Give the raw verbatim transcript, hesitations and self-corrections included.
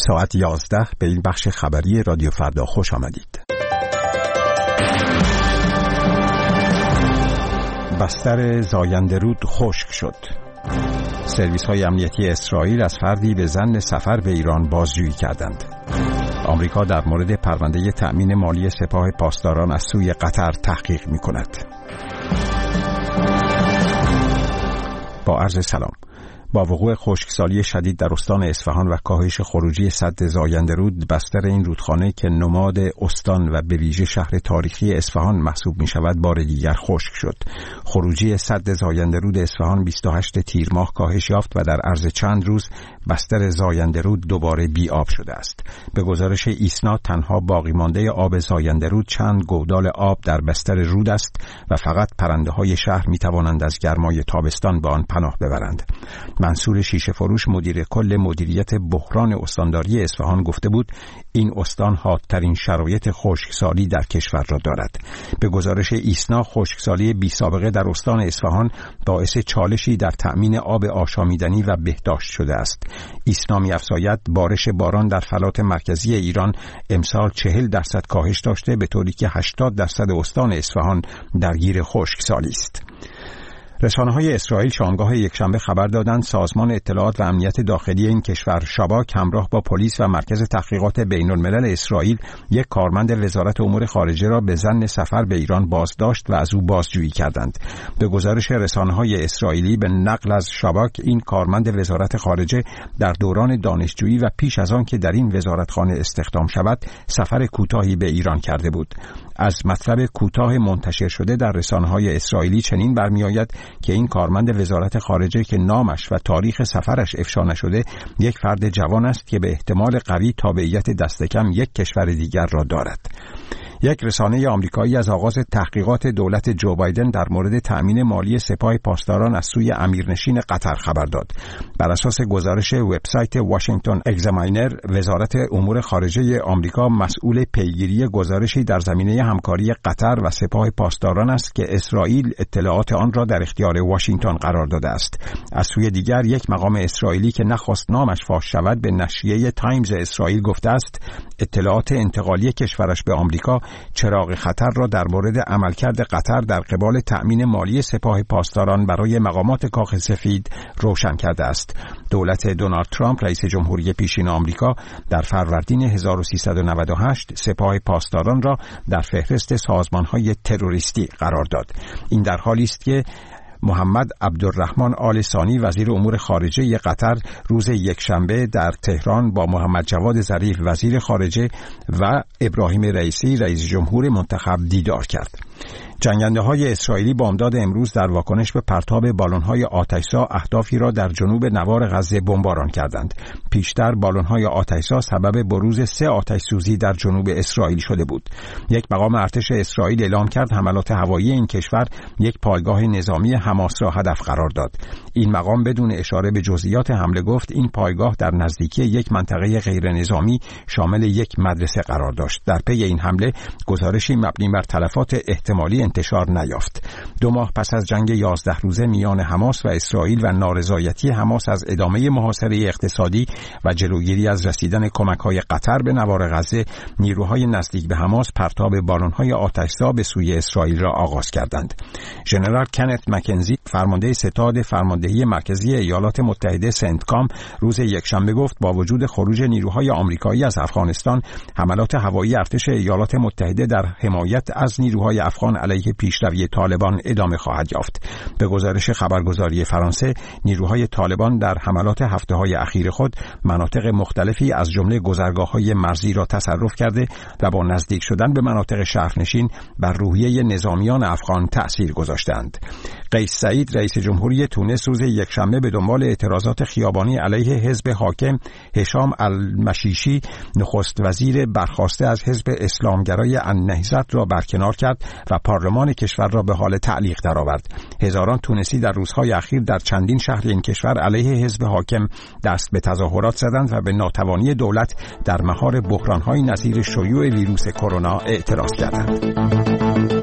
ساعت یازده به این بخش خبری رادیو فردا خوش آمدید. بستر زاینده‌رود خشک شد. سرویس‌های امنیتی اسرائیل از فردی به ظن سفر به ایران بازجویی کردند. آمریکا در مورد پرونده تأمین مالی سپاه پاسداران از سوی قطر تحقیق می‌کند. با عرض سلام. با وقوع خشکسالی شدید در استان اصفهان و کاهش خروجی سد زاینده‌رود، بستر این رودخانه که نماد استان و به ویژه شهر تاریخی اصفهان محسوب می شود بار دیگر خشک شد. خروجی سد زاینده‌رود اصفهان بیست و هشتم تیر ماه کاهش یافت و در عرض چند روز بستر زاینده‌رود دوباره بی آب شده است. به گزارش ایسنا تنها باقی مانده آب زاینده‌رود چند گودال آب در بستر رود است و فقط پرنده‌های شهر می توانند از گرمای تابستان به آن پناه ببرند. منصور شیشه فروش مدیر کل مدیریت بحران استانداری اصفهان گفته بود این استان حادترین شرایط خشکسالی در کشور را دارد. به گزارش ایسنا خشکسالی بی سابقه در استان اصفهان باعث چالشی در تأمین آب آشامیدنی و بهداشت شده است. ایسنا می‌افزاید بارش باران در فلات مرکزی ایران امسال چهل درصد کاهش داشته، به طوری که هشتاد درصد استان اصفهان درگیر خشکسالی است. رسانه‌های اسرائیل شامگاه یکشنبه خبر دادند سازمان اطلاعات و امنیت داخلی این کشور شباک همراه با پلیس و مرکز تحقیقات بین‌الملل اسرائیل یک کارمند وزارت امور خارجه را به ظن سفر به ایران بازداشت و از او بازجویی کردند. به گزارش رسانه‌های اسرائیلی به نقل از شباک، این کارمند وزارت خارجه در دوران دانشجویی و پیش از آن که در این وزارتخانه استخدام شود سفر کوتاهی به ایران کرده بود. از مطلب کوتاه منتشر شده در رسانه‌های اسرائیلی چنین برمی‌آید که این کارمند وزارت خارجه که نامش و تاریخ سفرش افشا نشده یک فرد جوان است که به احتمال قوی تابعیت دست کم یک کشور دیگر را دارد. یک رسانه آمریکایی از آغاز تحقیقات دولت جو بایدن در مورد تأمین مالی سپاه پاسداران از سوی امیرنشین قطر خبر داد. بر اساس گزارش وبسایت واشنگتن اگزاماینر، وزارت امور خارجه آمریکا مسئول پیگیری گزارشی در زمینه همکاری قطر و سپاه پاسداران است که اسرائیل اطلاعات آن را در اختیار واشنگتن قرار داده است. از سوی دیگر یک مقام اسرائیلی که نخواست نامش فاش شود به نشریه تایمز اسرائیل گفته است اطلاعات انتقالی کشورش به آمریکا چراغ خطر را در مورد عملکرد قطر در قبال تأمین مالی سپاه پاسداران برای مقامات کاخ سفید روشن کرده است. دولت دونالد ترامپ رئیس جمهوری پیشین آمریکا در فروردین هزار و سیصد و نود و هشت سپاه پاسداران را در فهرست سازمان‌های تروریستی قرار داد. این در حالی است که محمد عبدالرحمن آل ثانی وزیر امور خارجه قطر روز یکشنبه در تهران با محمد جواد ظریف وزیر خارجه و ابراهیم رئیسی رئیس جمهور منتخب دیدار کرد. جنگنده‌های اسرائیلی بامداد امروز در واکنش به پرتاب بالون‌های آتش‌زا اهدافی را در جنوب نوار غزه بمباران کردند. پیشتر بالون‌های آتش‌زا سبب بروز سه آتش‌سوزی در جنوب اسرائیل شده بود. یک مقام ارتش اسرائیل اعلام کرد حملات هوایی این کشور یک پایگاه نظامی حماس را هدف قرار داد. این مقام بدون اشاره به جزئیات حمله گفت این پایگاه در نزدیکی یک منطقه غیر نظامی شامل یک مدرسه قرار داشت. در پی این حمله گزارشی مبنی بر تلفات احتمالی انتشار نیافت. دو ماه پس از جنگ یازده روزه میان حماس و اسرائیل و نارضایتی حماس از ادامه محاصره اقتصادی و جلوگیری از رسیدن کمک‌های قطر به نوار غزه، نیروهای نزدیک به حماس پرتاب بالون‌های آتش‌زا به سوی اسرائیل را آغاز کردند. ژنرال کنت مکنزی، فرمانده ستاد فرماندهی مرکزی ایالات متحده سنتکام، روز یکشنبه گفت با وجود خروج نیروهای آمریکایی از افغانستان، حملات هوایی ارتش ایالات متحده در حمایت از نیروهای افغان علیه پیشروی طالبان ادامه خواهد یافت. به گزارش خبرگزاری فرانسه، نیروهای طالبان در حملات هفته‌های اخیر خود مناطق مختلفی از جمله گذرگاه‌های مرزی را تصرف کرده و با نزدیک شدن به مناطق شهرنشین بر روحیه نظامیان افغان تأثیر گذاشتند. قیس سعید، رئیس جمهوری تونس، روز یکشنبه به دنبال اعتراضات خیابانی علیه حزب حاکم هشام المشیشی، نخست وزیر برخاسته از حزب اسلامگرای النهضت را برکنار کرد و پارلمان کشور را به حال تعلیق درآورد. هزاران تونسی در روزهای اخیر در چندین شهر این کشور علیه حزب حاکم دست به تظاهرات زدند و به ناتوانی دولت در مهار بحران‌های نظیر شیوع ویروس کرونا اعتراض کردند.